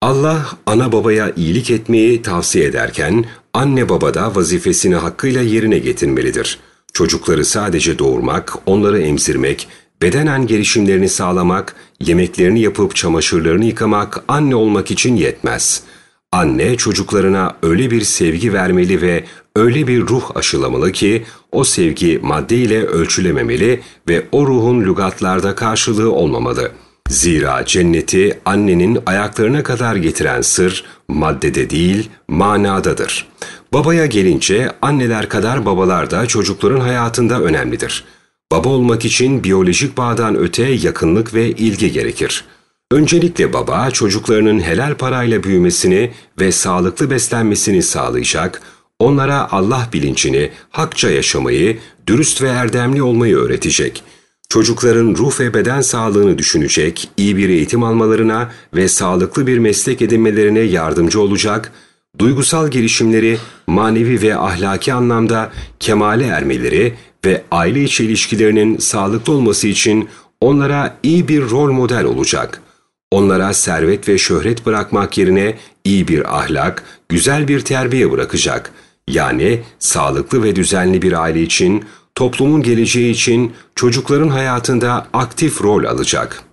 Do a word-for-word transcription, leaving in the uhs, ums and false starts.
Allah ana babaya iyilik etmeyi tavsiye ederken anne baba da vazifesini hakkıyla yerine getirmelidir. Çocukları sadece doğurmak, onları emzirmek, bedenen gelişimlerini sağlamak, yemeklerini yapıp çamaşırlarını yıkamak anne olmak için yetmez. Anne çocuklarına öyle bir sevgi vermeli ve öyle bir ruh aşılamalı ki o sevgi maddeyle ölçülememeli ve o ruhun lügatlarda karşılığı olmamalı. Zira cenneti annenin ayaklarına kadar getiren sır maddede değil manadadır. Babaya gelince anneler kadar babalar da çocukların hayatında önemlidir. Baba olmak için biyolojik bağdan öte yakınlık ve ilgi gerekir. Öncelikle baba çocuklarının helal parayla büyümesini ve sağlıklı beslenmesini sağlayacak, onlara Allah bilincini, hakça yaşamayı, dürüst ve erdemli olmayı öğretecek. Çocukların ruh ve beden sağlığını düşünecek, iyi bir eğitim almalarına ve sağlıklı bir meslek edinmelerine yardımcı olacak, duygusal gelişimleri manevi ve ahlaki anlamda kemale ermeleri ve aile içi ilişkilerinin sağlıklı olması için onlara iyi bir rol model olacak. Onlara servet ve şöhret bırakmak yerine iyi bir ahlak, güzel bir terbiye bırakacak. Yani sağlıklı ve düzenli bir aile için, toplumun geleceği için çocukların hayatında aktif rol alacak.